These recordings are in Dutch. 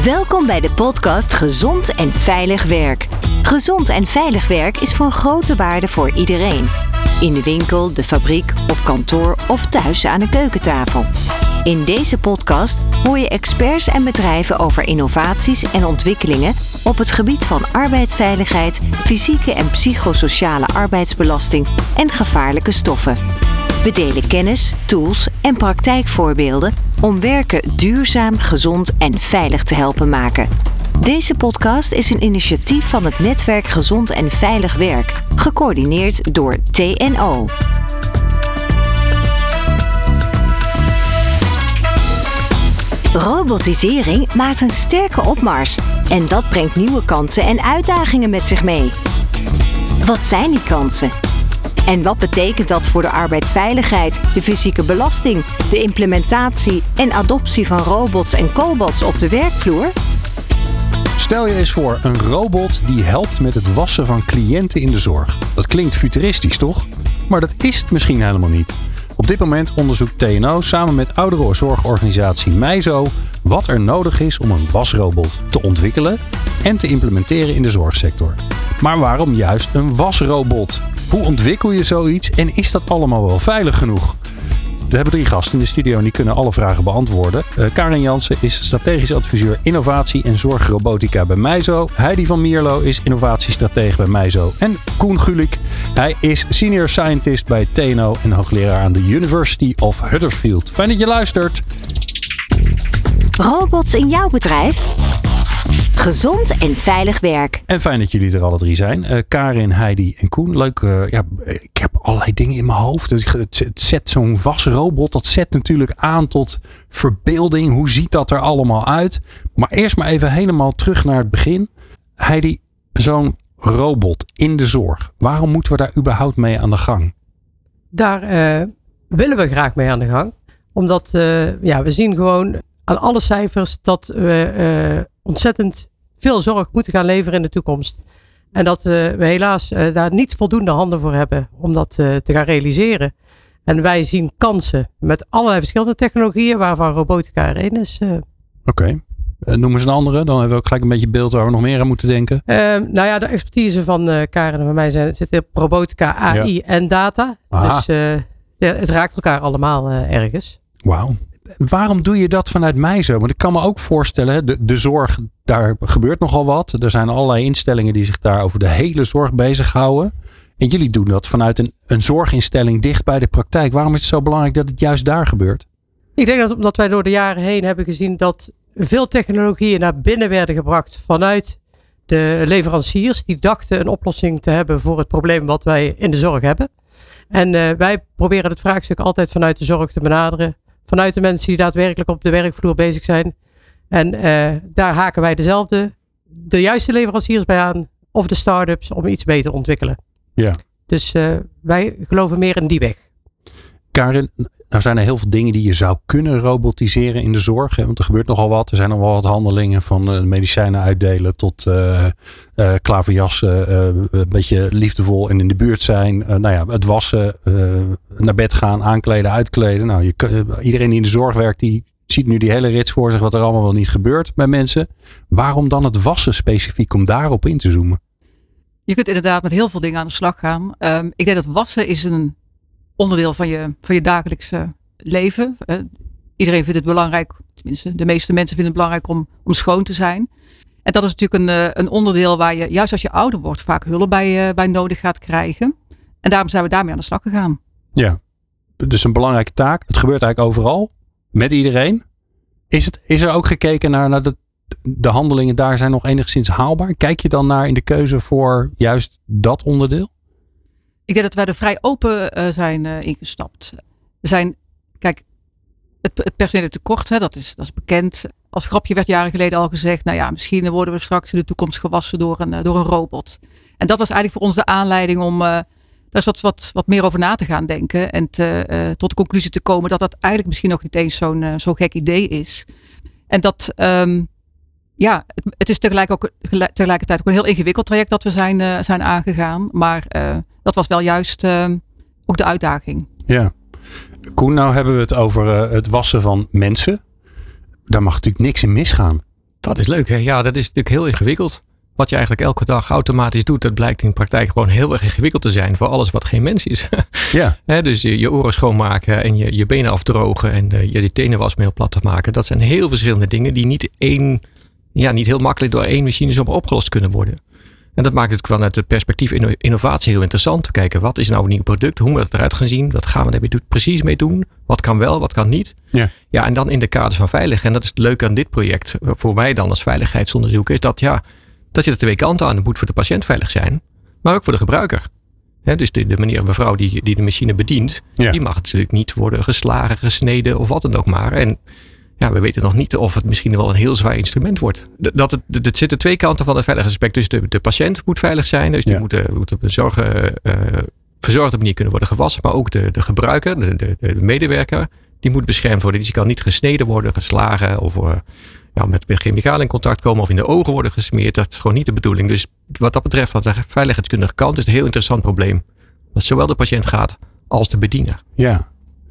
Welkom bij de podcast Gezond en Veilig Werk. Gezond en veilig werk is van grote waarde voor iedereen. In de winkel, de fabriek, op kantoor of thuis aan de keukentafel. In deze podcast hoor je experts en bedrijven over innovaties en ontwikkelingen op het gebied van arbeidsveiligheid, fysieke en psychosociale arbeidsbelasting en gevaarlijke stoffen. We delen kennis, tools en praktijkvoorbeelden om werken duurzaam, gezond en veilig te helpen maken. Deze podcast is een initiatief van het netwerk Gezond en Veilig Werk, gecoördineerd door TNO. Robotisering maakt een sterke opmars en dat brengt nieuwe kansen en uitdagingen met zich mee. Wat zijn die kansen? En wat betekent dat voor de arbeidsveiligheid, de fysieke belasting, de implementatie en adoptie van robots en cobots op de werkvloer? Stel je eens voor, een robot die helpt met het wassen van cliënten in de zorg. Dat klinkt futuristisch, toch? Maar dat is het misschien helemaal niet. Op dit moment onderzoekt TNO samen met ouderenzorgorganisatie Meizo wat er nodig is om een wasrobot te ontwikkelen en te implementeren in de zorgsector. Maar waarom juist een wasrobot? Hoe ontwikkel je zoiets en is dat allemaal wel veilig genoeg? We hebben 3 gasten in de studio en die kunnen alle vragen beantwoorden. Karin Jansen is strategisch adviseur innovatie en zorgrobotica bij Meizo. Heidi van Mierlo is innovatiestratege bij Meizo. En Koen Gulik, hij is senior scientist bij TNO en hoogleraar aan de University of Huddersfield. Fijn dat je luistert. Robots in jouw bedrijf? Gezond en veilig werk. En fijn dat jullie er alle 3 zijn. Karin, Heidi en Koen. Leuk. Ik heb allerlei dingen in mijn hoofd. Het zet zo'n wasrobot. Dat zet natuurlijk aan tot verbeelding. Hoe ziet dat er allemaal uit? Maar eerst maar even helemaal terug naar het begin. Heidi, zo'n robot in de zorg. Waarom moeten we daar überhaupt mee aan de gang? Daar willen we graag mee aan de gang. Omdat we zien gewoon aan alle cijfers dat we ontzettend veel zorg moeten gaan leveren in de toekomst. En dat we helaas daar niet voldoende handen voor hebben om dat te gaan realiseren. En wij zien kansen met allerlei verschillende technologieën, waarvan robotica er één is. Oké. Noem eens een andere. Dan hebben we ook gelijk een beetje beeld waar we nog meer aan moeten denken. De expertise van Karin en van mij zit op robotica, AI en data. Aha. Dus het raakt elkaar allemaal ergens. Wauw. Waarom doe je dat vanuit Meizo? Want ik kan me ook voorstellen, de zorg, daar gebeurt nogal wat. Er zijn allerlei instellingen die zich daar over de hele zorg bezighouden. En jullie doen dat vanuit een zorginstelling dicht bij de praktijk. Waarom is het zo belangrijk dat het juist daar gebeurt? Ik denk dat omdat wij door de jaren heen hebben gezien dat veel technologieën naar binnen werden gebracht vanuit de leveranciers. Die dachten een oplossing te hebben voor het probleem wat wij in de zorg hebben. En wij proberen het vraagstuk altijd vanuit de zorg te benaderen. Vanuit de mensen die daadwerkelijk op de werkvloer bezig zijn. En daar haken wij de juiste leveranciers bij aan. Of de start-ups om iets beter te ontwikkelen. Ja. Dus wij geloven meer in die weg. Karin, nou zijn er heel veel dingen die je zou kunnen robotiseren in de zorg. Hè? Want er gebeurt nogal wat. Er zijn nog wel wat handelingen van medicijnen uitdelen tot klaverjassen. Een beetje liefdevol en in de buurt zijn. Het wassen, naar bed gaan, aankleden, uitkleden. Nou, iedereen die in de zorg werkt, die ziet nu die hele rits voor zich wat er allemaal wel niet gebeurt bij mensen. Waarom dan het wassen specifiek om daarop in te zoomen? Je kunt inderdaad met heel veel dingen aan de slag gaan. Ik denk dat wassen is een onderdeel van je dagelijkse leven. Iedereen vindt het belangrijk, tenminste de meeste mensen vinden het belangrijk om schoon te zijn. En dat is natuurlijk een onderdeel waar je, juist als je ouder wordt, vaak hulp bij nodig gaat krijgen. En daarom zijn we daarmee aan de slag gegaan. Ja, dus een belangrijke taak. Het gebeurt eigenlijk overal, met iedereen. Is er ook gekeken naar de handelingen daar zijn nog enigszins haalbaar? Kijk je dan naar in de keuze voor juist dat onderdeel? Ik denk dat wij er vrij open zijn ingestapt. Het personele tekort, dat is bekend. Als grapje werd jaren geleden al gezegd, misschien worden we straks in de toekomst gewassen door een robot. En dat was eigenlijk voor ons de aanleiding om daar eens wat meer over na te gaan denken. En tot de conclusie te komen dat dat eigenlijk misschien nog niet eens zo'n gek idee is. En dat, het is tegelijkertijd ook een heel ingewikkeld traject dat we zijn aangegaan. Maar dat was wel juist ook de uitdaging. Ja. Koen, nou hebben we het over het wassen van mensen. Daar mag natuurlijk niks in misgaan. Dat is leuk, hè? Ja, dat is natuurlijk heel ingewikkeld. Wat je eigenlijk elke dag automatisch doet, dat blijkt in de praktijk gewoon heel erg ingewikkeld te zijn voor alles wat geen mens is. Ja. Dus je oren schoonmaken en je benen afdrogen en je tenenwasmeel plat te maken. Dat zijn heel verschillende dingen die niet heel makkelijk door één machine zomaar opgelost kunnen worden. En dat maakt het vanuit het perspectief innovatie heel interessant. Te kijken, wat is nou een nieuw product? Hoe moet het eruit gaan zien? Wat gaan we er precies mee doen? Wat kan wel, wat kan niet? Ja, en dan in de kaders van veilig. En dat is het leuke aan dit project. Voor mij dan als veiligheidsonderzoeker is dat dat je er twee kanten aan. Het moet voor de patiënt veilig zijn, maar ook voor de gebruiker. Dus de meneer en mevrouw die de machine bedient, die mag natuurlijk niet worden geslagen, gesneden of wat dan ook maar. En ja, we weten nog niet of het misschien wel een heel zwaar instrument wordt. Het zitten twee kanten van het veiligheidsaspect. Dus de patiënt moet veilig zijn. Dus die moet op een verzorgde manier kunnen worden gewassen. Maar ook de gebruiker, de medewerker, die moet beschermd worden. Dus die kan niet gesneden worden, geslagen of met chemicaliën in contact komen of in de ogen worden gesmeerd. Dat is gewoon niet de bedoeling. Dus wat dat betreft, van de veiligheidskundige kant, is het een heel interessant probleem. Dat zowel de patiënt gaat als de bediener. Ja.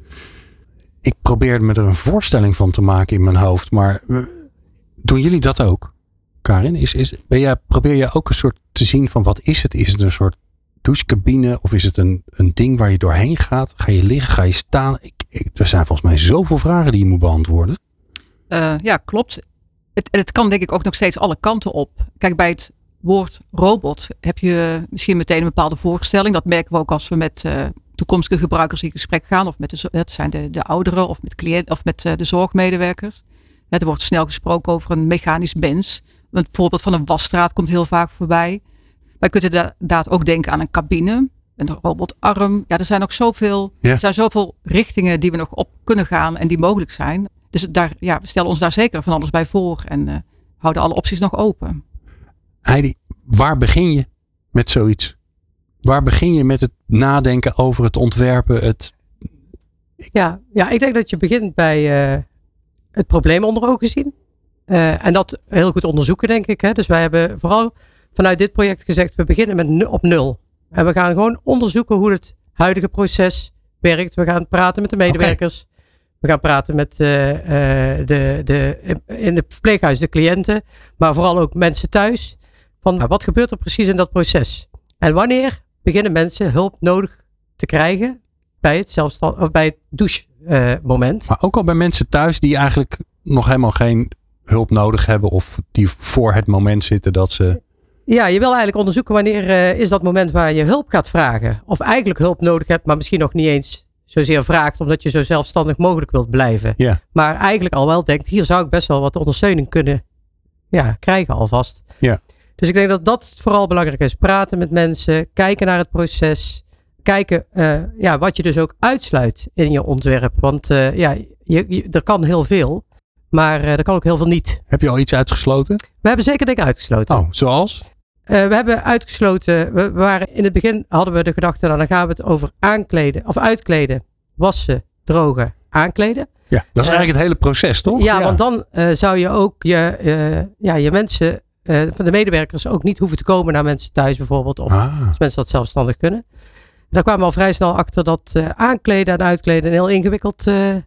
Ik probeerde me er een voorstelling van te maken in mijn hoofd. Maar doen jullie dat ook? Karin, probeer je ook een soort te zien van wat is het? Is het een soort douchecabine? Of is het een ding waar je doorheen gaat? Ga je liggen? Ga je staan? Er zijn volgens mij zoveel vragen die je moet beantwoorden. Ja, klopt. Het kan denk ik ook nog steeds alle kanten op. Kijk, bij het woord robot heb je misschien meteen een bepaalde voorstelling. Dat merken we ook als we met toekomstige gebruikers in gesprek gaan. Of het zijn de ouderen of met cliënten of met de zorgmedewerkers. Er wordt snel gesproken over een mechanisch mens. Een voorbeeld van een wasstraat komt heel vaak voorbij. Wij kunnen inderdaad ook denken aan een cabine. Een robotarm. Ja, er zijn ook zoveel. Ja. Er zijn zoveel richtingen die we nog op kunnen gaan en die mogelijk zijn. Dus we stellen ons daar zeker van alles bij voor. En houden alle opties nog open. Heidi, waar begin je met zoiets? Waar begin je met het nadenken over het ontwerpen? Ja, ik denk dat je begint bij het probleem onder ogen zien. En dat heel goed onderzoeken, denk ik. Hè? Dus wij hebben vooral vanuit dit project gezegd, we beginnen op 0. En we gaan gewoon onderzoeken hoe het huidige proces werkt. We gaan praten met de medewerkers. Okay. We gaan praten met in het verpleeghuis de cliënten. Maar vooral ook mensen thuis. Van wat gebeurt er precies in dat proces? En wanneer beginnen mensen hulp nodig te krijgen bij het douchemoment? Maar ook al bij mensen thuis die eigenlijk nog helemaal geen hulp nodig hebben. Of die voor het moment zitten dat ze... Ja, je wil eigenlijk onderzoeken wanneer is dat moment waar je hulp gaat vragen. Of eigenlijk hulp nodig hebt, maar misschien nog niet eens zozeer vraagt, omdat je zo zelfstandig mogelijk wilt blijven. Yeah. Maar eigenlijk al wel denkt, hier zou ik best wel wat ondersteuning kunnen krijgen alvast. Yeah. Dus ik denk dat dat vooral belangrijk is. Praten met mensen, kijken naar het proces. Kijken wat je dus ook uitsluit in je ontwerp. Want er kan heel veel, maar er kan ook heel veel niet. Heb je al iets uitgesloten? We hebben zeker dingen uitgesloten. Oh, zoals? We hebben uitgesloten, in het begin hadden we de gedachte, dan gaan we het over aankleden of uitkleden, wassen, drogen, aankleden. Ja, dat is eigenlijk het hele proces, toch? Ja, want dan zou je ook je mensen, van de medewerkers ook niet hoeven te komen naar mensen thuis bijvoorbeeld. Of als mensen dat zelfstandig kunnen. Daar kwamen we al vrij snel achter dat aankleden en uitkleden een heel ingewikkeld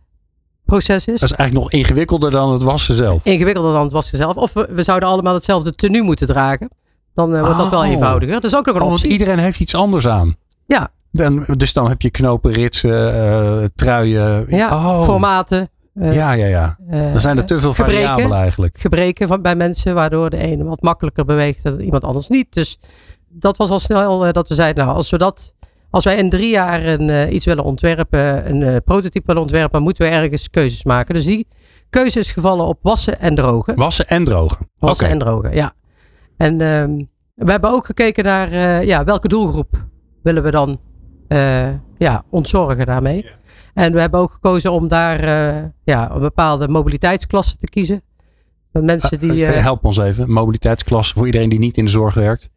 proces is. Dat is eigenlijk nog ingewikkelder dan het wassen zelf. Ingewikkelder dan het wassen zelf. Of we zouden allemaal hetzelfde tenue moeten dragen. Dan wordt dat wel eenvoudiger. Dat is ook nog een optie. Want iedereen heeft iets anders aan. Ja. Dus dan heb je knopen, ritsen, truien. Ja, formaten. Ja. Dan zijn er te veel variabelen eigenlijk. Gebreken bij mensen, waardoor de ene wat makkelijker beweegt dan iemand anders niet. Dus dat was al snel dat we zeiden, als wij in 3 jaar iets willen ontwerpen, een prototype willen ontwerpen, moeten we ergens keuzes maken. Dus die keuze is gevallen op wassen en drogen. Wassen en drogen, ja. En we hebben ook gekeken naar welke doelgroep willen we dan ontzorgen daarmee. Ja. En we hebben ook gekozen om daar een bepaalde mobiliteitsklasse te kiezen. Mensen die, help ons even, mobiliteitsklasse voor iedereen die niet in de zorg werkt.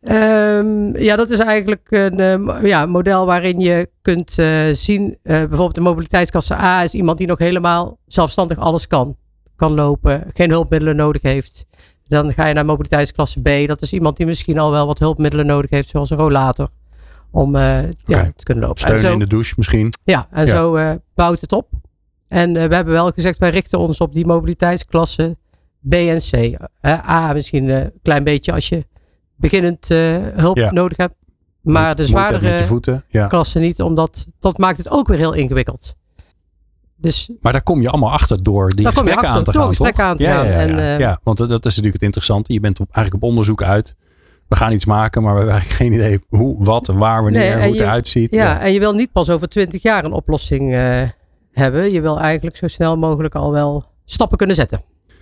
Dat is eigenlijk een model waarin je kunt zien, bijvoorbeeld de mobiliteitsklasse A is iemand die nog helemaal zelfstandig alles kan lopen, geen hulpmiddelen nodig heeft. Dan ga je naar mobiliteitsklasse B. Dat is iemand die misschien al wel wat hulpmiddelen nodig heeft, zoals een rollator. Om te kunnen lopen. Steun in de douche misschien. Ja, zo bouwt het op. En we hebben wel gezegd, wij richten ons op die mobiliteitsklasse B en C. A misschien een klein beetje als je beginnend hulp nodig hebt. Maar de zwaardere klasse niet, omdat dat maakt het ook weer heel ingewikkeld. Dus, maar daar kom je allemaal achter door die gesprekken aan te gaan. Ja, want dat is natuurlijk het interessante. Je bent eigenlijk op onderzoek uit. We gaan iets maken, maar we hebben eigenlijk geen idee hoe, wat, waar, wanneer, hoe het eruit ziet. Ja, en je wil niet pas over 20 jaar een oplossing hebben. Je wil eigenlijk zo snel mogelijk al wel stappen kunnen zetten.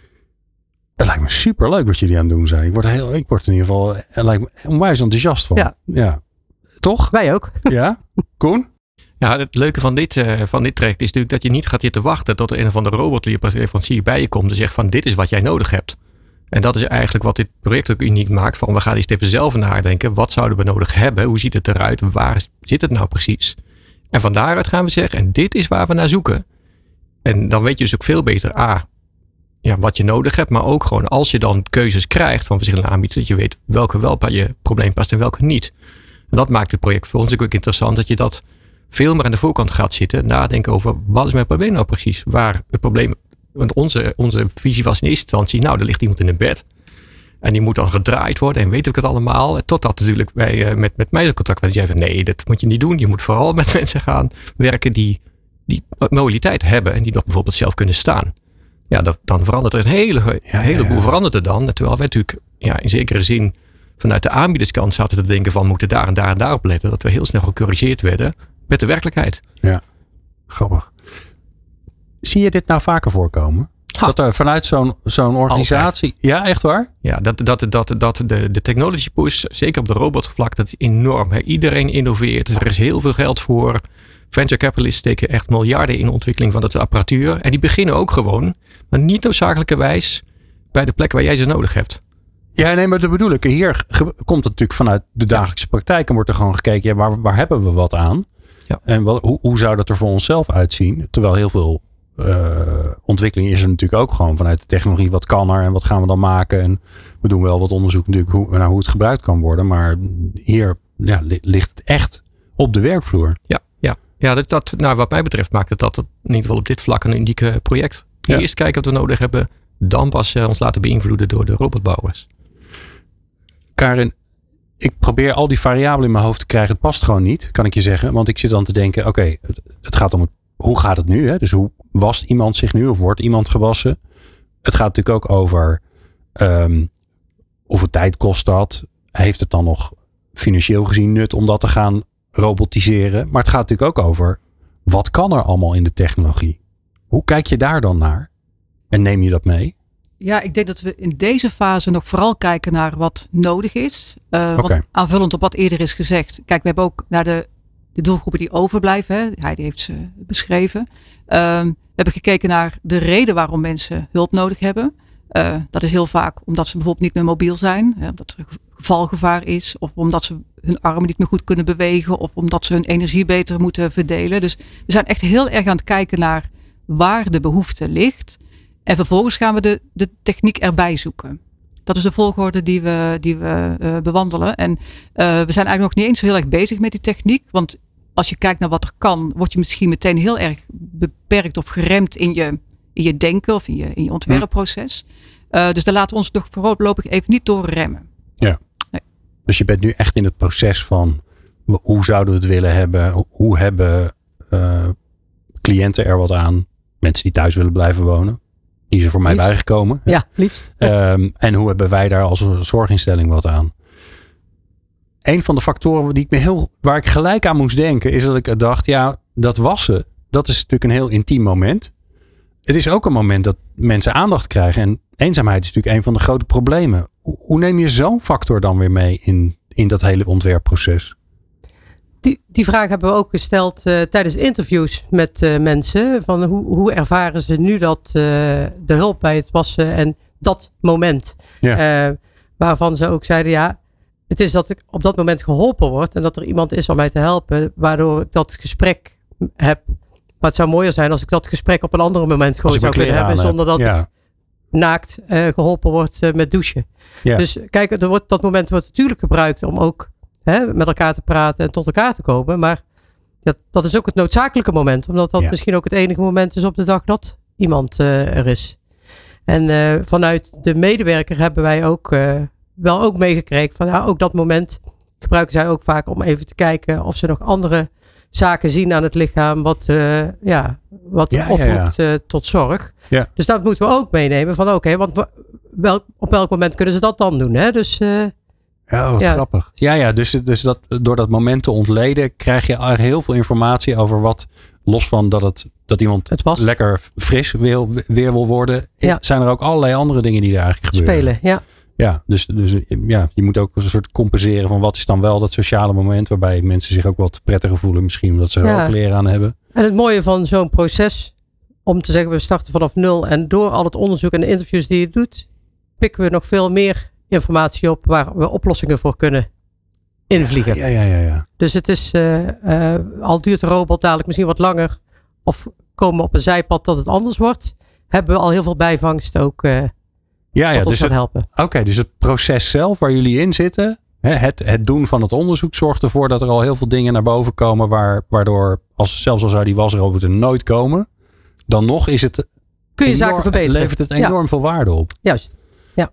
Het lijkt me super leuk wat jullie aan het doen zijn. Ik word in ieder geval onwijs enthousiast van. Ja. Toch? Wij ook. Ja? Koen? Ja, het leuke van dit traject is natuurlijk dat je niet gaat zitten wachten tot er een of andere robotleverancier bij je komt en zegt van dit is wat jij nodig hebt. En dat is eigenlijk wat dit project ook uniek maakt. Van we gaan eens even zelf nadenken. Wat zouden we nodig hebben? Hoe ziet het eruit? Waar zit het nou precies? En van daaruit gaan we zeggen, en dit is waar we naar zoeken. En dan weet je dus ook veel beter wat je nodig hebt. Maar ook gewoon als je dan keuzes krijgt van verschillende aanbieders. Dat je weet welke wel bij je probleem past en welke niet. En dat maakt het project voor ons ook interessant. Dat je dat veel meer aan de voorkant gaat zitten. Nadenken over wat is mijn probleem nou precies? Waar het probleem. Want onze visie was in eerste instantie. Nou, er ligt iemand in een bed. En die moet dan gedraaid worden. En weet ik het allemaal. Totdat natuurlijk wij met mij in contact waren. Die zeiden van nee, dat moet je niet doen. Je moet vooral met mensen gaan werken die mobiliteit hebben. En die nog bijvoorbeeld zelf kunnen staan. Ja, dan verandert er een heleboel verandert er dan. Terwijl wij natuurlijk in zekere zin vanuit de aanbiederskant zaten te denken van moeten daar en daar en daar op letten. Dat we heel snel gecorrigeerd werden met de werkelijkheid. Ja, grappig. Zie je dit nou vaker voorkomen? Dat er vanuit zo'n organisatie... Altijd. Ja, echt waar? Ja, dat de technology push, zeker op de robotvlak, dat is enorm. Iedereen innoveert. Er is heel veel geld voor. Venture capitalists steken echt miljarden in de ontwikkeling van dat apparatuur. En die beginnen ook gewoon, maar niet noodzakelijkerwijs bij de plek waar jij ze nodig hebt. Ja, nee, maar dat bedoel ik. Hier komt het natuurlijk vanuit de dagelijkse praktijk en wordt er gewoon gekeken, waar hebben we wat aan? Ja. En hoe zou dat er voor onszelf uitzien? Terwijl heel veel ontwikkeling is er natuurlijk ook gewoon vanuit de technologie. Wat kan er en wat gaan we dan maken? En we doen wel wat onderzoek natuurlijk hoe het gebruikt kan worden. Maar hier ligt het echt op de werkvloer. Ja, dat wat mij betreft maakt het dat in ieder geval op dit vlak een uniek project. Eerst kijken wat we nodig hebben. Dan pas ons laten beïnvloeden door de robotbouwers. Karin, ik probeer al die variabelen in mijn hoofd te krijgen. Het past gewoon niet, kan ik je zeggen. Want ik zit dan te denken, oké, het gaat om hoe gaat het nu? Hè? Dus hoe wast iemand zich nu of wordt iemand gewassen? Het gaat natuurlijk ook over hoeveel tijd kost dat? Heeft het dan nog financieel gezien nut om dat te gaan robotiseren? Maar het gaat natuurlijk ook over wat kan er allemaal in de technologie? Hoe kijk je daar dan naar? En neem je dat mee? Ja, ik denk dat we in deze fase nog vooral kijken naar wat nodig is. Want aanvullend op wat eerder is gezegd. Kijk, we hebben ook naar de doelgroepen die overblijven. Hè. Heidi heeft ze beschreven. We hebben gekeken naar de reden waarom mensen hulp nodig hebben. Dat is heel vaak omdat ze bijvoorbeeld niet meer mobiel zijn. Omdat er gevalgevaar is. Of omdat ze hun armen niet meer goed kunnen bewegen. Of omdat ze hun energie beter moeten verdelen. Dus we zijn echt heel erg aan het kijken naar waar de behoefte ligt. En vervolgens gaan we de techniek erbij zoeken. Dat is de volgorde die we bewandelen. En we zijn eigenlijk nog niet eens zo heel erg bezig met die techniek. Want als je kijkt naar wat er kan, word je misschien meteen heel erg beperkt of geremd in je denken of in je ontwerpproces. Dus daar laten we ons nog voorlopig even niet door remmen. Ja. Nee. Dus je bent nu echt in het proces van hoe zouden we het willen hebben? Hoe hebben cliënten er wat aan? Mensen die thuis willen blijven wonen. Die zijn voor mij bijgekomen. Ja, liefst. En hoe hebben wij daar als zorginstelling wat aan? Een van de factoren waar ik gelijk aan moest denken, is dat ik dacht, dat wassen, dat is natuurlijk een heel intiem moment. Het is ook een moment dat mensen aandacht krijgen. En eenzaamheid is natuurlijk een van de grote problemen. Hoe neem je zo'n factor dan weer mee in dat hele ontwerpproces? Die vraag hebben we ook gesteld tijdens interviews met mensen. Van hoe ervaren ze nu dat de hulp bij het wassen en dat moment. Ja. Waarvan ze ook zeiden, het is dat ik op dat moment geholpen word. En dat er iemand is om mij te helpen. Waardoor ik dat gesprek heb. Maar het zou mooier zijn als ik dat gesprek op een ander moment gewoon zou kunnen hebben. Zonder dat ik naakt geholpen word met douchen. Ja. Dus kijk, dat moment wordt natuurlijk gebruikt om ook met elkaar te praten en tot elkaar te komen. Maar dat is ook het noodzakelijke moment. Omdat dat misschien ook het enige moment is op de dag dat iemand er is. En vanuit de medewerker hebben wij ook wel ook meegekregen van ook dat moment gebruiken zij ook vaak om even te kijken of ze nog andere zaken zien aan het lichaam wat oproept tot zorg. Ja. Dus dat moeten we ook meenemen van want op welk moment kunnen ze dat dan doen? Hè? Dus, wat grappig. Dus dat, door dat moment te ontleden krijg je eigenlijk heel veel informatie over wat, los van dat iemand lekker fris weer wil worden, zijn er ook allerlei andere dingen die er eigenlijk gebeuren. Spelen, ja. Ja, dus je moet ook een soort compenseren van wat is dan wel dat sociale moment waarbij mensen zich ook wat prettiger voelen misschien omdat ze er ook leren aan hebben. En het mooie van zo'n proces om te zeggen we starten vanaf 0 en door al het onderzoek en de interviews die je doet pikken we nog veel meer informatie op waar we oplossingen voor kunnen invliegen. Ja. Dus het is al duurt de robot dadelijk misschien wat langer of komen we op een zijpad dat het anders wordt, hebben we al heel veel bijvangst ook dus helpen. Oké, dus het proces zelf waar jullie in zitten, het doen van het onderzoek zorgt ervoor dat er al heel veel dingen naar boven komen waardoor, zelfs al zou die wasrobot er nooit komen, dan nog is het kun je zaken verbeteren. Levert het enorm veel waarde op. Juist, ja.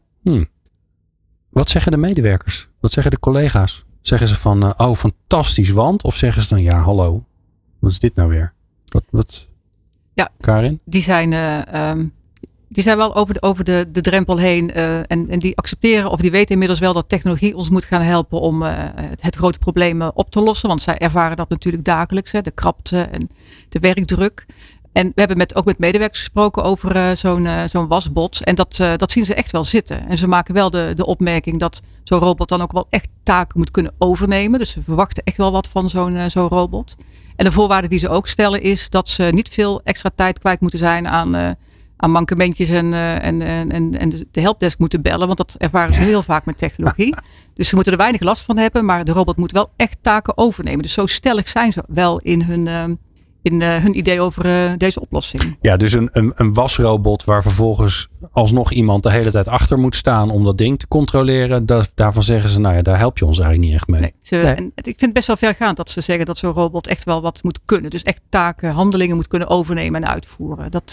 Wat zeggen de medewerkers? Wat zeggen de collega's? Zeggen ze van, fantastisch, want? Of zeggen ze dan, ja, hallo, wat is dit nou weer? Wat? Ja, Karin? Die zijn wel over de drempel heen en die accepteren of die weten inmiddels wel dat technologie ons moet gaan helpen om het grote probleem op te lossen. Want zij ervaren dat natuurlijk dagelijks, de krapte en de werkdruk. En we hebben ook met medewerkers gesproken over zo'n wasbot. En dat zien ze echt wel zitten. En ze maken wel de opmerking dat zo'n robot dan ook wel echt taken moet kunnen overnemen. Dus ze verwachten echt wel wat van zo'n robot. En de voorwaarde die ze ook stellen is dat ze niet veel extra tijd kwijt moeten zijn aan mankementjes en de helpdesk moeten bellen. Want dat ervaren ze heel vaak met technologie. Dus ze moeten er weinig last van hebben. Maar de robot moet wel echt taken overnemen. Dus zo stellig zijn ze wel in hun idee over deze oplossing. Ja, dus een wasrobot waar vervolgens alsnog iemand de hele tijd achter moet staan om dat ding te controleren. Daarvan zeggen ze, daar help je ons eigenlijk niet echt mee. Nee. En ik vind het best wel vergaand dat ze zeggen dat zo'n robot echt wel wat moet kunnen. Dus echt taken, handelingen moet kunnen overnemen en uitvoeren. Dat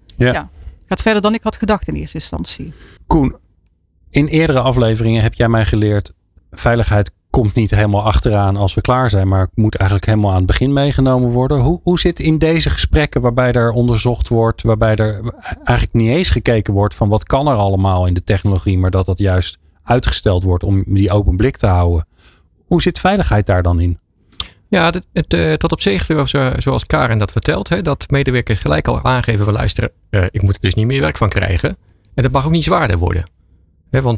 gaat verder dan ik had gedacht in eerste instantie. Koen, in eerdere afleveringen heb jij mij geleerd, veiligheid komt niet helemaal achteraan als we klaar zijn, maar moet eigenlijk helemaal aan het begin meegenomen worden. Hoe zit in deze gesprekken waarbij er onderzocht wordt, waarbij er eigenlijk niet eens gekeken wordt van wat kan er allemaal in de technologie, maar dat juist uitgesteld wordt om die open blik te houden. Hoe zit veiligheid daar dan in? Ja, tot op zich, zoals Karen dat vertelt, dat medewerkers gelijk al aangeven van luisteren, ik moet er dus niet meer werk van krijgen. En dat mag ook niet zwaarder worden. Want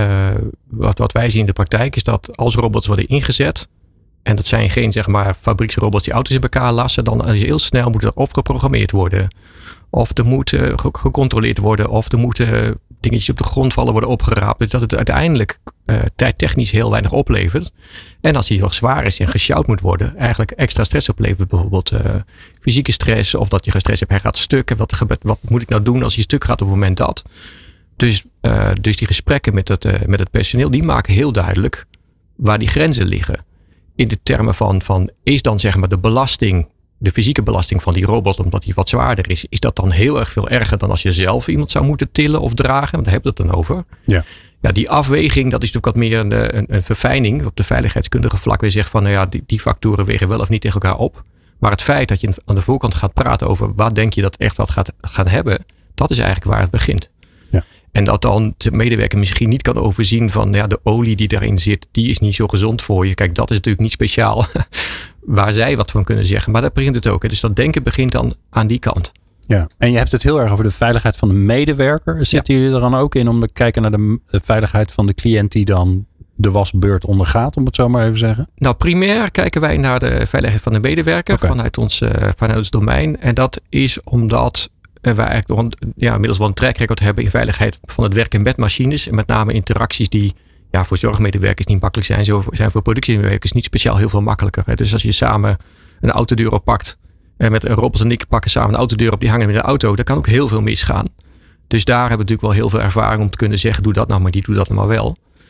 wat wij zien in de praktijk is dat als robots worden ingezet, en dat zijn geen fabrieksrobots die auto's in elkaar lassen, dan heel snel moet er of geprogrammeerd worden, of er moet gecontroleerd worden, of er moeten dingetjes op de grond vallen worden opgeraapt. Dus dat het uiteindelijk tijdtechnisch heel weinig oplevert. En als die nog zwaar is en gesjouwd moet worden, eigenlijk extra stress oplevert. Bijvoorbeeld fysieke stress, of dat je gestrest hebt, hij gaat stuk. En wat moet ik nou doen als hij stuk gaat op het moment dat? Dus die gesprekken met het personeel, die maken heel duidelijk waar die grenzen liggen. In de termen van is dan de belasting, de fysieke belasting van die robot, omdat die wat zwaarder is dat dan heel erg veel erger dan als je zelf iemand zou moeten tillen of dragen? Want daar heb je het dan over. Ja. Ja, die afweging, dat is natuurlijk wat meer een verfijning op de veiligheidskundige vlak. Weer zegt van, die factoren wegen wel of niet tegen elkaar op. Maar het feit dat je aan de voorkant gaat praten over wat denk je dat echt wat gaat gaan hebben, dat is eigenlijk waar het begint. Ja. En dat dan de medewerker misschien niet kan overzien van de olie die daarin zit, die is niet zo gezond voor je. Kijk, dat is natuurlijk niet speciaal waar zij wat van kunnen zeggen. Maar daar begint het ook. Hè. Dus dat denken begint dan aan die kant. Ja, en je hebt het heel erg over de veiligheid van de medewerker. Zitten jullie er dan ook in om te kijken naar de veiligheid van de cliënt die dan de wasbeurt ondergaat, om het zo maar even te zeggen? Nou, primair kijken wij naar de veiligheid van de medewerker vanuit ons domein. En dat is omdat wij eigenlijk inmiddels wel een track record hebben in veiligheid van het werken met machines. En met name interacties die voor zorgmedewerkers niet makkelijk zijn voor productiemedewerkers niet speciaal heel veel makkelijker. Hè. Dus als je samen een autodeur oppakt, met een robot en ik pakken samen een autodeur op, die hangen met de auto, daar kan ook heel veel misgaan. Dus daar hebben we natuurlijk wel heel veel ervaring om te kunnen zeggen, doe dat nou maar niet, doe dat nou maar wel.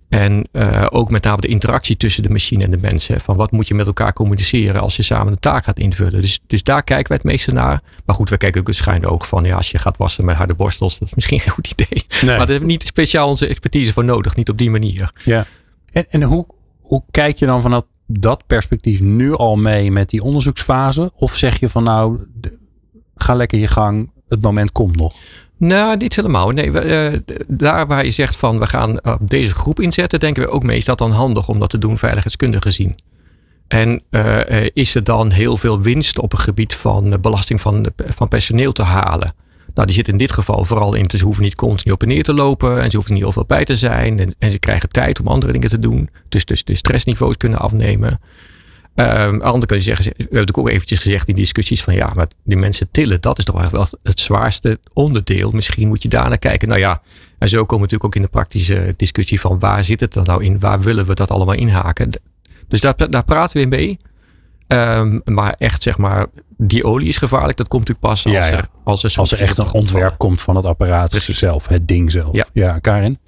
En ook met name de interactie tussen de machine en de mensen. Van wat moet je met elkaar communiceren als je samen een taak gaat invullen. Dus daar kijken wij het meeste naar. Maar goed, we kijken ook het schuine oog van als je gaat wassen met harde borstels. Dat is misschien geen goed idee. Nee. Maar daar hebben we niet speciaal onze expertise voor nodig. Niet op die manier. Ja. En hoe kijk je dan vanuit dat perspectief nu al mee met die onderzoeksfase? Of zeg je van ga lekker je gang. Het moment komt nog. Nou, niet helemaal. Nee, daar waar je zegt van we gaan op deze groep inzetten, denken we ook mee. Is dat dan handig om dat te doen, veiligheidskundig gezien? En is er dan heel veel winst op het gebied van belasting van personeel te halen? Nou, die zit in dit geval vooral in. Ze hoeven niet continu op en neer te lopen. En ze hoeven niet heel veel bij te zijn. En ze krijgen tijd om andere dingen te doen. Dus de stressniveaus kunnen afnemen. Anders kun je zeggen, we hebben natuurlijk ook eventjes gezegd in discussies van maar die mensen tillen, dat is toch echt wel het zwaarste onderdeel. Misschien moet je daar naar kijken. Nou ja, en zo komen we natuurlijk ook in de praktische discussie van waar zit het dan nou in? Waar willen we dat allemaal inhaken? Dus daar praten we mee. Maar echt zeg maar, die olie is gevaarlijk. Dat komt natuurlijk pas als er echt een ontwerp komt van het apparaat zelf, het ding zelf. Ja, Karin?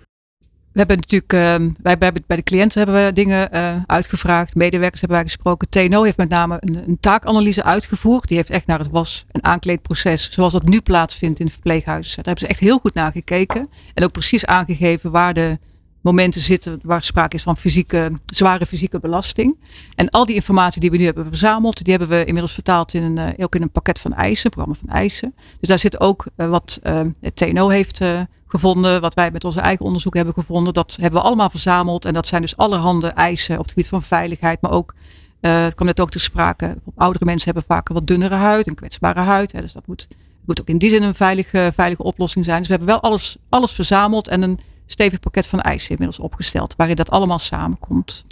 We hebben natuurlijk, bij de cliënten hebben we dingen uitgevraagd. Medewerkers hebben wij gesproken. TNO heeft met name een taakanalyse uitgevoerd. Die heeft echt naar het was- en aankleedproces, zoals dat nu plaatsvindt in het verpleeghuis. Daar hebben ze echt heel goed naar gekeken. En ook precies aangegeven waar de momenten zitten waar sprake is van zware fysieke belasting. En al die informatie die we nu hebben verzameld, die hebben we inmiddels vertaald ook in een pakket van eisen, programma van eisen. Dus daar zit ook wat het TNO heeft gevonden, wat wij met onze eigen onderzoek hebben gevonden. Dat hebben we allemaal verzameld. En dat zijn dus allerhande eisen op het gebied van veiligheid. Maar ook, het kwam net ook ter sprake, oudere mensen hebben vaak een wat dunnere huid, een kwetsbare huid. Hè, dus dat moet ook in die zin een veilige oplossing zijn. Dus we hebben wel alles verzameld en een stevig pakket van eisen inmiddels opgesteld, waarin dat allemaal samenkomt.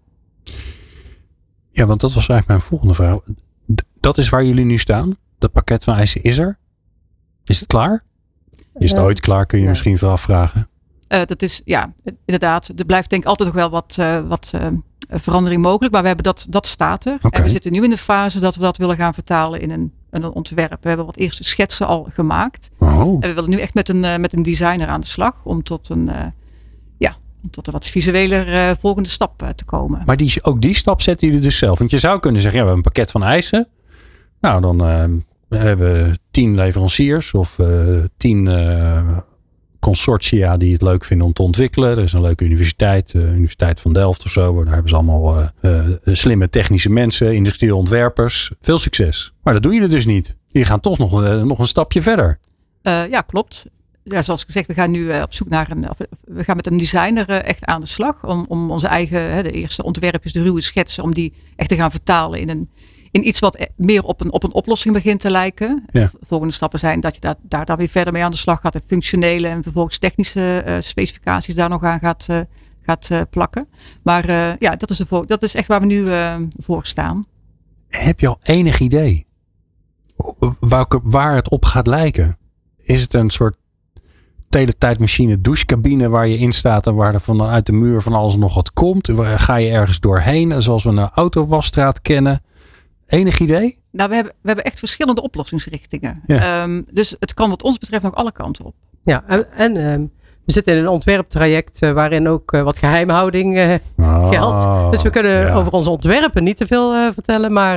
Ja, want dat was eigenlijk mijn volgende vraag. Dat is waar jullie nu staan? Dat pakket van eisen is er? Is het klaar? Is het ooit klaar? Kun je misschien wel afvragen. Dat is, inderdaad. Er blijft denk ik altijd nog wel wat verandering mogelijk. Maar we hebben dat staat er. Okay. En we zitten nu in de fase dat we dat willen gaan vertalen in een ontwerp. We hebben wat eerste schetsen al gemaakt. Oh. En we willen nu echt met een designer aan de slag. Om tot een wat visueler volgende stap te komen. Maar ook die stap zetten jullie dus zelf. Want je zou kunnen zeggen, we hebben een pakket van eisen. Nou, dan hebben we 10 leveranciers of 10 consortia die het leuk vinden om te ontwikkelen. Er is een leuke universiteit, Universiteit van Delft of zo. Daar hebben ze allemaal slimme technische mensen, industriële ontwerpers. Veel succes. Maar dat doen jullie dus niet. Jullie gaan toch nog een stapje verder. Ja, klopt. Ja, zoals gezegd, we gaan nu op zoek naar we gaan met een designer echt aan de slag. Om onze eigen, de eerste ontwerpjes, de ruwe schetsen, om die echt te gaan vertalen in iets wat meer op een oplossing begint te lijken. Ja. De volgende stappen zijn dat je daar dan weer verder mee aan de slag gaat. En functionele en vervolgens technische specificaties daar nog aan gaat plakken. Maar dat is echt waar we nu voor staan. Heb je al enig idee waar het op gaat lijken? Is het een soort teletijdmachine, douchecabine waar je in staat en waar er vanuit de muur van alles nog wat komt? Ga je ergens doorheen, zoals we een autowasstraat kennen? Enig idee? Nou, we hebben echt verschillende oplossingsrichtingen. Ja. Dus het kan wat ons betreft nog alle kanten op. Ja, en we zitten in een ontwerptraject waarin ook wat geheimhouding geldt. Dus we kunnen over onze ontwerpen niet te veel vertellen. Maar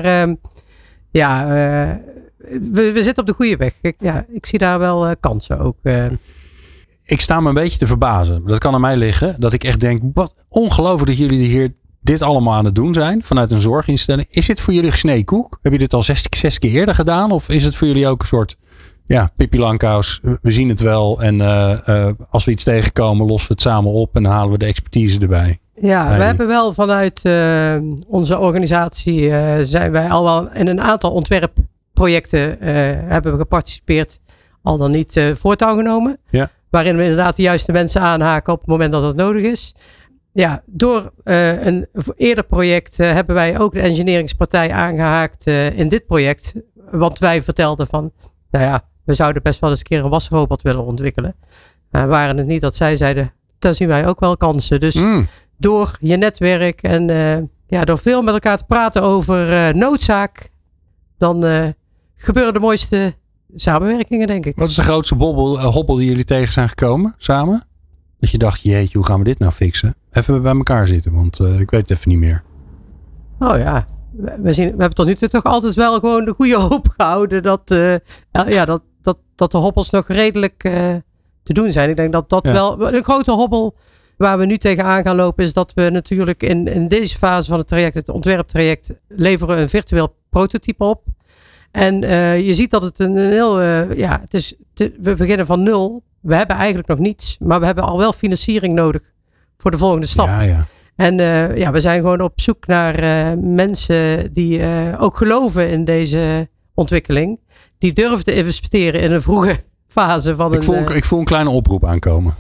we zitten op de goede weg. Ik zie daar wel kansen ook. Ik sta me een beetje te verbazen. Dat kan aan mij liggen. Dat ik echt denk, wat ongelooflijk dat jullie hier dit allemaal aan het doen zijn. Vanuit een zorginstelling. Is dit voor jullie gesneden koek? Heb je dit al 6 keer eerder gedaan? Of is het voor jullie ook een soort Pippi Langkous? We zien het wel. En als we iets tegenkomen, lossen we het samen op. En dan halen we de expertise erbij. Ja, we hebben wel vanuit onze organisatie zijn wij al wel in een aantal ontwerpprojecten hebben we geparticipeerd. Al dan niet voortouw genomen. Ja. Waarin we inderdaad de juiste mensen aanhaken op het moment dat het nodig is. Ja, door een eerder project hebben wij ook de engineeringspartij aangehaakt in dit project. Want wij vertelden van, we zouden best wel eens een keer een wasrobot willen ontwikkelen. Waren het niet dat zij zeiden, daar zien wij ook wel kansen. Dus door je netwerk en door veel met elkaar te praten over noodzaak, dan gebeuren de mooiste samenwerkingen, denk ik. Wat is de grootste hobbel die jullie tegen zijn gekomen samen? Dat je dacht, jeetje, hoe gaan we dit nou fixen? Even bij elkaar zitten, want ik weet het even niet meer. Oh ja, we hebben tot nu toe toch altijd wel gewoon de goede hoop gehouden dat de hobbels nog redelijk te doen zijn. Ik denk dat wel een grote hobbel waar we nu tegenaan gaan lopen is dat we natuurlijk in deze fase van het traject, het ontwerptraject, leveren een virtueel prototype op. En je ziet dat het een heel, we beginnen van nul. We hebben eigenlijk nog niets, maar we hebben al wel financiering nodig voor de volgende stap. Ja. En we zijn gewoon op zoek naar mensen die ook geloven in deze ontwikkeling. Die durven te investeren in een vroege fase van ik voel een kleine oproep aankomen.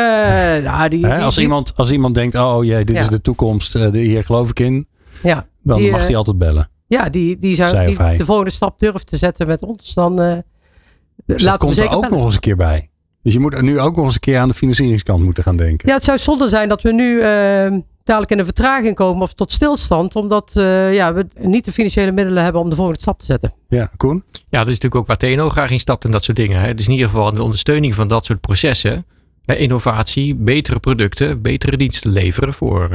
Als iemand denkt, oh jee, dit is de toekomst, hier geloof ik in. Ja, dan mag hij altijd bellen. Ja, die de volgende stap durft te zetten met ons. Dan dus dat komt er ook nog eens een keer bij. Dus je moet nu ook nog eens een keer aan de financieringskant moeten gaan denken. Ja, het zou zonde zijn dat we nu dadelijk in een vertraging komen of tot stilstand. Omdat we niet de financiële middelen hebben om de volgende stap te zetten. Ja, Koen? Ja, dat is natuurlijk ook waar TNO graag in stapt en dat soort dingen. Hè. Dus in ieder geval de ondersteuning van dat soort processen. Innovatie, betere producten, betere diensten leveren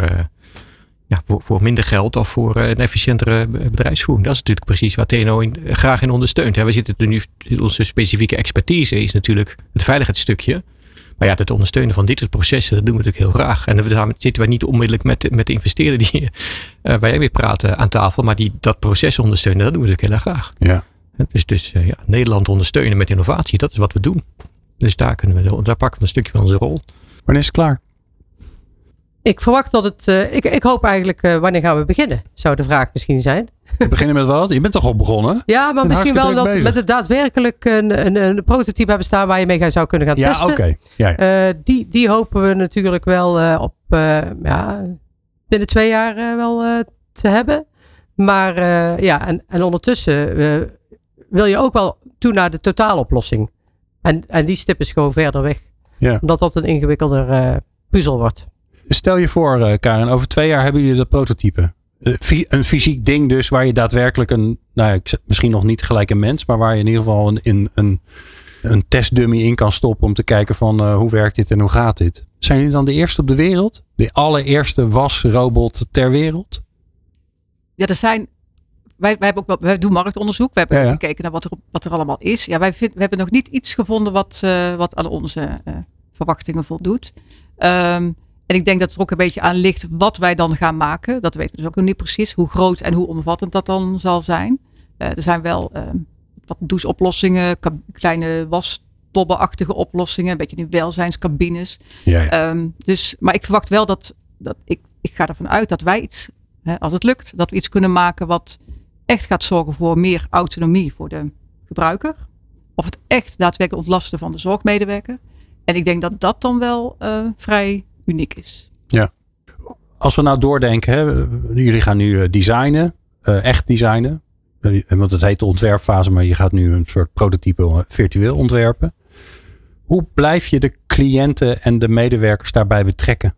voor minder geld of voor een efficiëntere bedrijfsvoering. Dat is natuurlijk precies waar TNO graag in ondersteunt. We zitten er nu, onze specifieke expertise is natuurlijk het veiligheidsstukje. Maar ja, het ondersteunen van dit soort processen, dat doen we natuurlijk heel graag. En daar zitten wij niet onmiddellijk met de investeerder waar jij mee praat aan tafel. Maar die dat proces ondersteunen, dat doen we natuurlijk heel erg graag. Ja. Dus Nederland ondersteunen met innovatie, dat is wat we doen. Dus daar pakken we een stukje van onze rol. Wanneer is het klaar? Ik verwacht dat het... Ik hoop eigenlijk, wanneer gaan we beginnen? Zou de vraag misschien zijn. We beginnen met wat? Je bent toch al begonnen? Ja, maar misschien wel dat met het daadwerkelijk een prototype hebben staan waar je mee zou kunnen gaan testen. Okay. Ja. Die hopen we natuurlijk wel op binnen 2 jaar wel te hebben. Maar en ondertussen wil je ook wel toe naar de totaaloplossing. En die stip is gewoon verder weg. Ja. Omdat dat een ingewikkelder puzzel wordt. Stel je voor, Karen, over 2 jaar hebben jullie dat prototype. Een fysiek ding dus, waar je daadwerkelijk misschien nog niet gelijk een mens, maar waar je in ieder geval een testdummy in kan stoppen om te kijken van hoe werkt dit en hoe gaat dit. Zijn jullie dan de eerste op de wereld? De allereerste wasrobot ter wereld? Ja, er zijn... Wij doen marktonderzoek. We hebben gekeken naar wat er allemaal is. Ja, we hebben nog niet iets gevonden wat aan onze verwachtingen voldoet. En ik denk dat het er ook een beetje aan ligt wat wij dan gaan maken. Dat weten we dus ook nog niet precies. Hoe groot en hoe omvattend dat dan zal zijn. Er zijn wel wat doucheoplossingen, kleine wastobbenachtige oplossingen. Een beetje in welzijnscabines. Ja. Maar ik verwacht wel dat ik ga ervan uit dat wij iets, als het lukt, dat we iets kunnen maken wat echt gaat zorgen voor meer autonomie voor de gebruiker. Of het echt daadwerkelijk ontlasten van de zorgmedewerker. En ik denk dat dat dan wel vrij uniek is. Ja. Als we nou doordenken, jullie gaan nu designen, echt designen. Want het heet de ontwerpfase, maar je gaat nu een soort prototype virtueel ontwerpen. Hoe blijf je de cliënten en de medewerkers daarbij betrekken?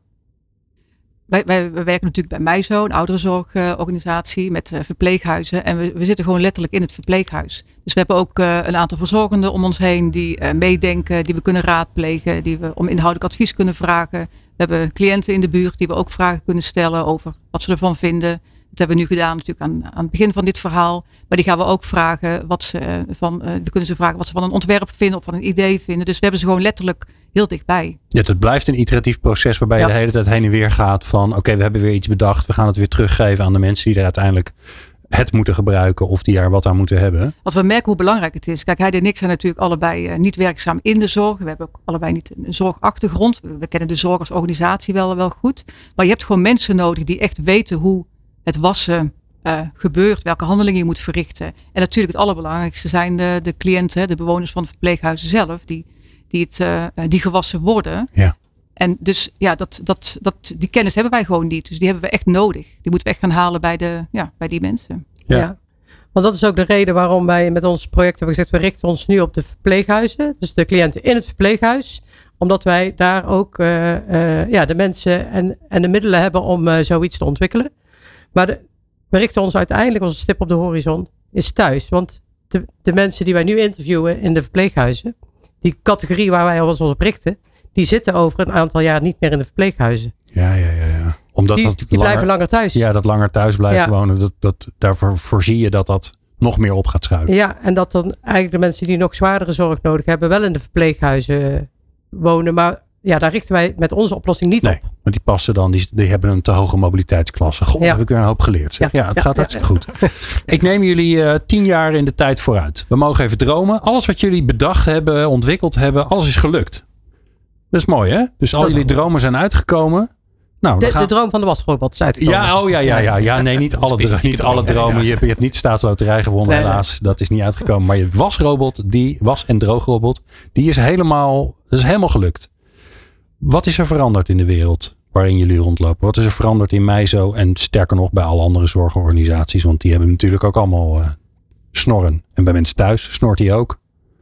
Wij werken natuurlijk bij MIJZO, een ouderenzorgorganisatie met verpleeghuizen. En we zitten gewoon letterlijk in het verpleeghuis. Dus we hebben ook een aantal verzorgenden om ons heen die meedenken, die we kunnen raadplegen, die we om inhoudelijk advies kunnen vragen. We hebben cliënten in de buurt die we ook vragen kunnen stellen over wat ze ervan vinden. Dat hebben we nu gedaan natuurlijk aan het begin van dit verhaal. Maar die gaan we ook vragen we kunnen ze vragen wat ze van een ontwerp vinden of van een idee vinden. Dus we hebben ze gewoon letterlijk heel dichtbij. Ja, het blijft een iteratief proces waarbij je de hele tijd heen en weer gaat van oké, we hebben weer iets bedacht. We gaan het weer teruggeven aan de mensen die er uiteindelijk het moeten gebruiken of die er wat aan moeten hebben. Want we merken hoe belangrijk het is. Kijk, hij en ik zijn natuurlijk allebei niet werkzaam in de zorg. We hebben ook allebei niet een zorgachtergrond. We kennen de zorg als organisatie wel goed. Maar je hebt gewoon mensen nodig die echt weten hoe het wassen gebeurt, welke handelingen je moet verrichten. En natuurlijk het allerbelangrijkste zijn de cliënten, de bewoners van de verpleeghuizen zelf, die gewassen worden. Ja. En dus die kennis hebben wij gewoon niet. Dus die hebben we echt nodig. Die moeten we echt gaan halen bij die mensen. Ja. Want dat is ook de reden waarom wij met ons project hebben gezegd, we richten ons nu op de verpleeghuizen. Dus de cliënten in het verpleeghuis. Omdat wij daar ook de mensen en de middelen hebben om zoiets te ontwikkelen. Maar we richten ons uiteindelijk, onze stip op de horizon, is thuis. Want de mensen die wij nu interviewen in de verpleeghuizen, die categorie waar wij ons op richten, die zitten over een aantal jaar niet meer in de verpleeghuizen. Ja. Omdat Die blijven langer thuis. Ja, dat langer thuis blijven wonen. Daarvoor voorzie je dat nog meer op gaat schuiven. Ja, en dat dan eigenlijk de mensen die nog zwaardere zorg nodig hebben, wel in de verpleeghuizen wonen. Maar ja, daar richten wij met onze oplossing niet op. Want die passen dan, die hebben een te hoge mobiliteitsklasse. Goh, heb ik weer een hoop geleerd. Zeg. Ja, het gaat hartstikke goed. Ik neem jullie 10 jaar in de tijd vooruit. We mogen even dromen. Alles wat jullie bedacht hebben, ontwikkeld hebben, alles is gelukt. Dat is mooi, hè? Dus al jullie dromen zijn uitgekomen. Nou, de droom van de wasrobot is uitgekomen. Ja. Nee, niet alle dromen. Je hebt niet staatsloterij gewonnen, helaas. Dat is niet uitgekomen. Maar je wasrobot, die was- en droogrobot, dat is helemaal gelukt. Wat is er veranderd in de wereld waarin jullie rondlopen? Wat is er veranderd in Meizo en sterker nog bij alle andere zorgorganisaties? Want die hebben natuurlijk ook allemaal snorren. En bij mensen thuis snort die ook.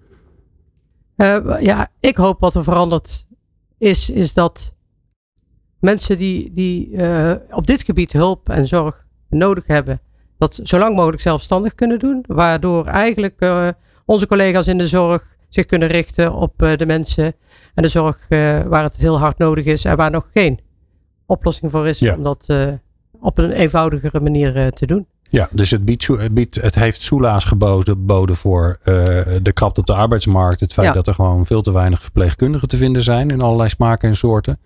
Ik hoop wat er veranderd is dat mensen die op dit gebied hulp en zorg nodig hebben, dat zo lang mogelijk zelfstandig kunnen doen. Waardoor eigenlijk onze collega's in de zorg zich kunnen richten op de mensen en de zorg waar het heel hard nodig is en waar nog geen oplossing voor is om dat op een eenvoudigere manier te doen. Ja, dus het heeft soelaas geboden voor de krapte op de arbeidsmarkt. Het feit dat er gewoon veel te weinig verpleegkundigen te vinden zijn in allerlei smaken en soorten.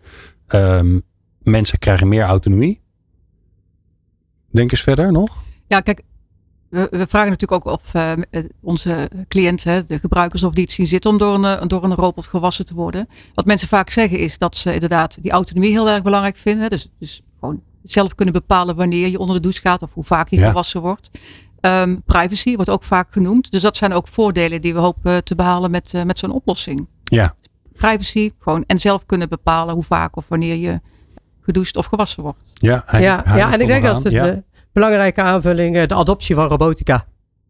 Mensen krijgen meer autonomie. Denk eens verder nog. Ja, kijk, we vragen natuurlijk ook of onze cliënten, de gebruikers, of die het zien zitten om door een robot gewassen te worden. Wat mensen vaak zeggen is dat ze inderdaad die autonomie heel erg belangrijk vinden. Dus gewoon zelf kunnen bepalen wanneer je onder de douche gaat of hoe vaak je gewassen wordt. Privacy wordt ook vaak genoemd. Dus dat zijn ook voordelen die we hopen te behalen met zo'n oplossing. Ja. Privacy, gewoon en zelf kunnen bepalen hoe vaak of wanneer je gedoucht of gewassen wordt. En ik denk dat het belangrijke aanvulling de adoptie van robotica.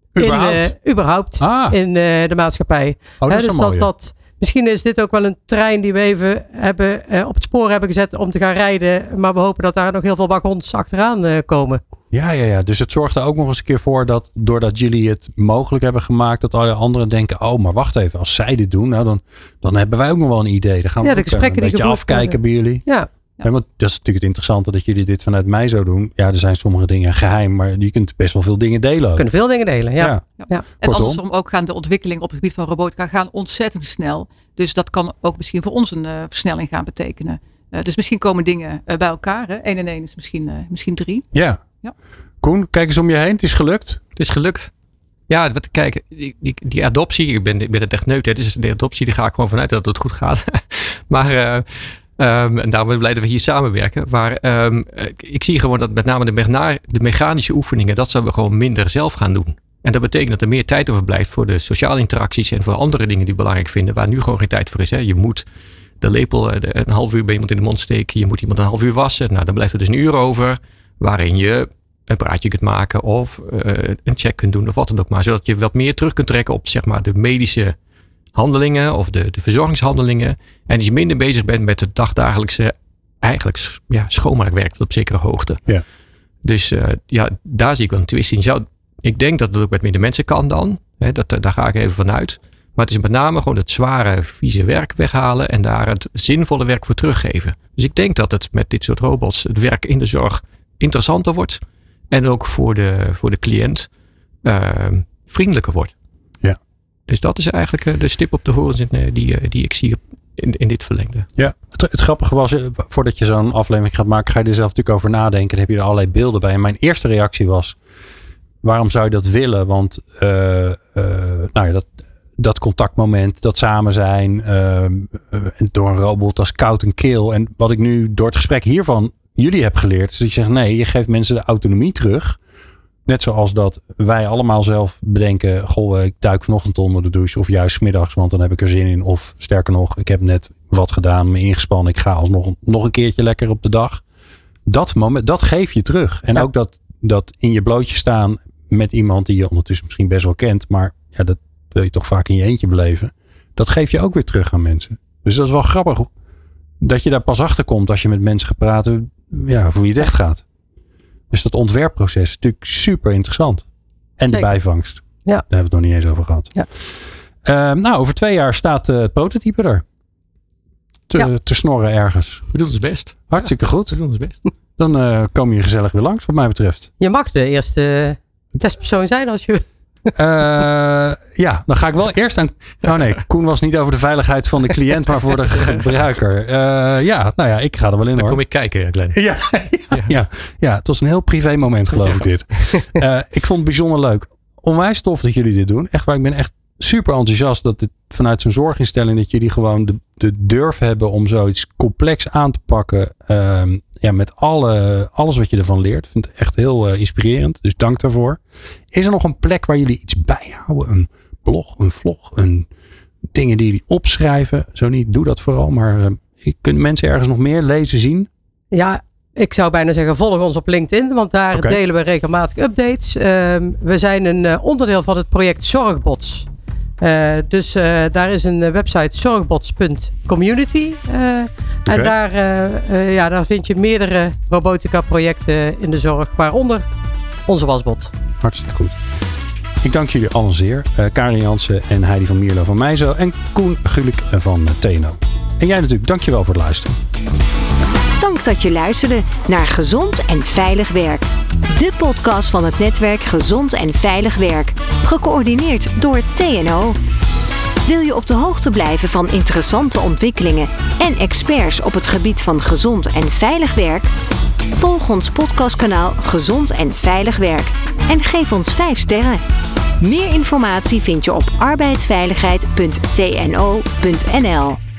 Überhaupt in de maatschappij. Dat is mooi. Misschien is dit ook wel een trein die we even op het spoor hebben gezet om te gaan rijden. Maar we hopen dat daar nog heel veel wagons achteraan komen. Ja. Dus het zorgt er ook nog eens een keer voor dat doordat jullie het mogelijk hebben gemaakt, dat alle anderen denken, oh, maar wacht even, als zij dit doen, nou dan hebben wij ook nog wel een idee. Dan gaan we de gesprekken een beetje afkijken bij jullie. Ja, want dat is natuurlijk het interessante dat jullie dit vanuit mij zo doen. Ja, er zijn sommige dingen geheim, maar je kunt best wel veel dingen delen ook. We kunnen veel dingen delen, ja. En andersom ook gaan de ontwikkelingen op het gebied van robotica gaan ontzettend snel. Dus dat kan ook misschien voor ons een versnelling gaan betekenen. Dus misschien komen dingen bij elkaar. 1 en 1 is misschien 3. Ja. Koen, kijk eens om je heen. Het is gelukt. Het is gelukt. Ja, kijk, die adoptie. Ik ben een techneut, hè, dus de adoptie, die ga ik gewoon vanuit dat het goed gaat. Maar en daarom ben ik blij dat we hier samenwerken. Maar ik zie gewoon dat met name de mechanische oefeningen, dat zouden we gewoon minder zelf gaan doen. En dat betekent dat er meer tijd over blijft voor de sociale interacties en voor andere dingen die we belangrijk vinden, waar nu gewoon geen tijd voor is. Hè. Je moet de lepel een half uur bij iemand in de mond steken. Je moet iemand een half uur wassen. Nou, dan blijft er dus een uur over, waarin je een praatje kunt maken of een check kunt doen of wat dan ook maar. Zodat je wat meer terug kunt trekken op zeg maar de medische handelingen of de verzorgingshandelingen. En dat je minder bezig bent met het dagdagelijkse eigenlijk schoonmaakwerk tot op zekere hoogte. Ja. Dus daar zie ik wel een twist in. Ik denk dat het ook met minder mensen kan dan. Hè, daar ga ik even vanuit. Maar het is met name gewoon het zware, vieze werk weghalen en daar het zinvolle werk voor teruggeven. Dus ik denk dat het met dit soort robots het werk in de zorg interessanter wordt. En ook voor de cliënt vriendelijker wordt. Ja. Dus dat is eigenlijk de stip op de horizon die ik zie in dit verlengde. Ja, het grappige was, voordat je zo'n aflevering gaat maken, ga je er zelf natuurlijk over nadenken. Dan heb je er allerlei beelden bij. En mijn eerste reactie was, waarom zou je dat willen? Want dat contactmoment, dat samen zijn door een robot, dat is koud en kil. En wat ik nu door het gesprek hiervan jullie heb geleerd, is dat je zegt, nee, je geeft mensen de autonomie terug. Net zoals dat wij allemaal zelf bedenken, goh, ik duik vanochtend onder de douche of juist 's middags, want dan heb ik er zin in. Of sterker nog, ik heb net wat gedaan, me ingespannen, ik ga alsnog nog een keertje lekker op de dag. Dat moment, dat geef je terug. En ook dat in je blootje staan met iemand die je ondertussen misschien best wel kent, maar ja, dat wil je toch vaak in je eentje beleven. Dat geef je ook weer terug aan mensen. Dus dat is wel grappig dat je daar pas achter komt als je met mensen gaat praten, ja, voor wie het echt gaat. Dus dat ontwerpproces is natuurlijk super interessant. En zeker. De bijvangst. Ja. Daar hebben we het nog niet eens over gehad. Ja. Over 2 jaar staat het prototype er. te snorren ergens. We doen ons best. Hartstikke goed. We doen ons best. Dan kom je gezellig weer langs wat mij betreft. Je mag de eerste testpersoon zijn als je... Dan ga ik wel eerst aan... Oh nee, Koen was niet over de veiligheid van de cliënt, maar voor de gebruiker. Ik ga er wel in, Dan hoor. kom ik kijken, Glenn. Ja, het was een heel privé moment, geloof ik, dit. Ik vond het bijzonder leuk. Onwijs tof dat jullie dit doen. Echt waar, ik ben echt super enthousiast dat het vanuit zo'n zorginstelling, dat jullie gewoon de durf hebben om zoiets complex aan te pakken. Met alles wat je ervan leert. Ik vind het echt heel inspirerend. Dus dank daarvoor. Is er nog een plek waar jullie iets bijhouden? Een blog, een vlog, dingen die jullie opschrijven? Zo niet, doe dat vooral. Maar kunnen mensen ergens nog meer lezen, zien? Ja, ik zou bijna zeggen, volg ons op LinkedIn. Want daar delen we regelmatig updates. We zijn een onderdeel van het project Zorgbots. Dus daar is een website zorgbots.community. En daar vind je meerdere robotica projecten in de zorg. Waaronder onze wasbot. Hartstikke goed. Ik dank jullie allen zeer. Karin Jansen en Heidi van Mierlo van Mijzo. En Koen Gulik van TNO. En jij natuurlijk, dankjewel voor het luisteren. Dank dat je luisterde naar Gezond en Veilig Werk. De podcast van het netwerk Gezond en Veilig Werk. Gecoördineerd door TNO. Wil je op de hoogte blijven van interessante ontwikkelingen en experts op het gebied van gezond en veilig werk? Volg ons podcastkanaal Gezond en Veilig Werk en geef ons 5 sterren. Meer informatie vind je op arbeidsveiligheid.tno.nl.